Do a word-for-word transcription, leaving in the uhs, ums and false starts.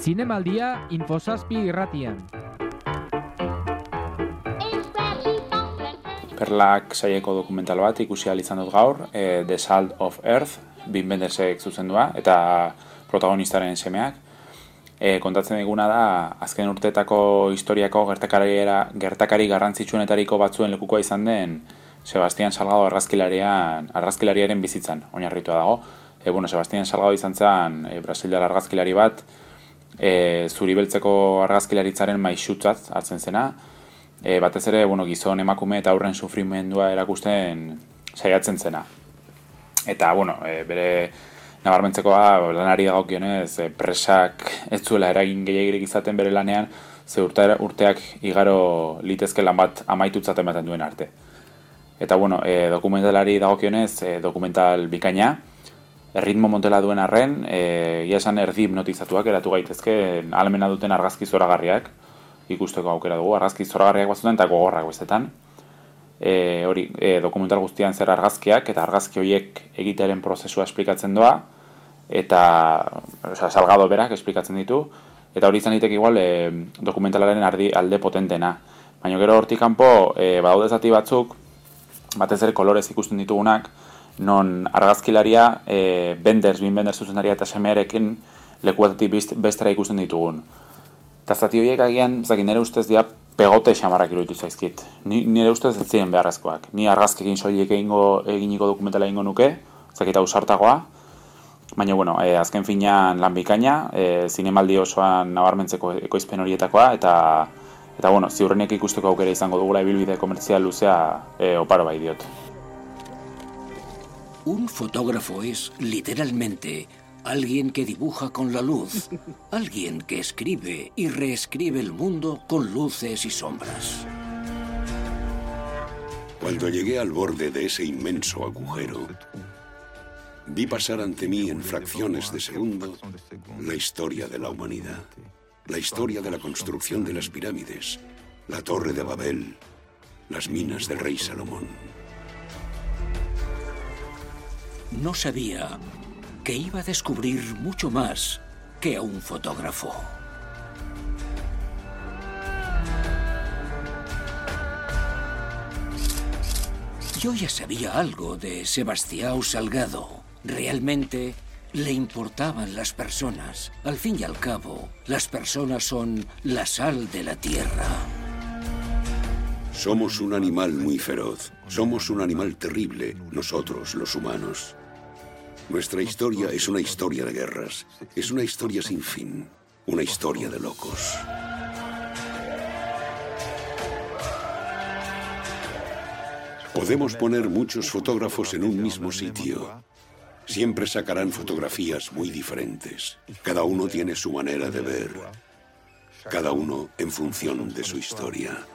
Zinemaldia Infosazpi irratian. Perlak saieko dokumental bat ikusi ahal izan dut gaur, e, The Salt of Earth, Wim Wendersek zuzendua, eta protagonistaren semeak. E, kontatzen diguna da, azken urteetako historiako gertakariera, gertakari garrantzitsuenetariko batzuen lekukoa izan den Sebastian Salgado argazkilarian, argazkilariaren bizitzan, oinarritua dago. E, bueno, Sebastian Salgado izan zen e, Brasildar argazkilari bat, e, zuribeltzeko argazkilaritzaren maixutzat hartzen zena, e, batez ere bueno, gizon emakume eta aurren sufrimendua erakusten saiatzen zena. Eta, bueno, e, bere nabarmentzekoa lanari dagokionez e, presak ez zuela eragin gehiagirik izaten bere lanean, ze urte, urteak igaro litezke lan bat amaitutzat ematen duen arte. Eta, bueno, e, dokumentalari dagokionez e, dokumental bikaina, erritmo montela duen arren, e, ia esan erdi hipnotizatuak eratu gaitezke ahalmena duten argazki zoragarriak ikusteko aukera dugu, argazki zoragarriak bazuten eta gogorrak bestetan. E, hori, e, dokumental guztian zer argazkiak eta argazki horiek egitearen prozesua esplikatzen doa, eta osea, Salgado berak esplikatzen ditu, eta hori izan diteke igual e, dokumentalaren ardi alde potentena. Baina gero hortik kanpo e, badaude zati batzuk, batez ere kolorez ikusten ditugunak, non argazkilaria e, Wenders, Wim Wenders zuzendaria eta semearekin lekuetatik bestera ikusten ditugun. Eta zati horiek agian, zakin nire ustez dira pegote xamarrak iruditu zaizkit. Ni, nire ustez ez ziren beharrezkoak. Ni argazkekin soilik egingo, eginiko dokumentala egingo nuke, zakita ausartagoa. Baina, bueno, e, azken finean lan bikaina, e, zinemaldi osoan nabarmentzeko ekoizpen horietakoa, eta, eta bueno, ziurrenek ikusteko aukera izango dugula ibilbide komertzial luzea e, oparo bai diot. Un fotógrafo es, literalmente, alguien que dibuja con la luz, alguien que escribe y reescribe el mundo con luces y sombras. Cuando llegué al borde de ese inmenso agujero, vi pasar ante mí en fracciones de segundo la historia de la humanidad, la historia de la construcción de las pirámides, la Torre de Babel, las minas del rey Salomón. No sabía que iba a descubrir mucho más que a un fotógrafo. Yo ya sabía algo de Sebastião Salgado. Realmente le importaban las personas. Al fin y al cabo, las personas son la sal de la tierra. Somos un animal muy feroz. Somos un animal terrible, nosotros, los humanos. Nuestra historia es una historia de guerras. Es una historia sin fin. Una historia de locos. Podemos poner muchos fotógrafos en un mismo sitio. Siempre sacarán fotografías muy diferentes. Cada uno tiene su manera de ver. Cada uno en función de su historia.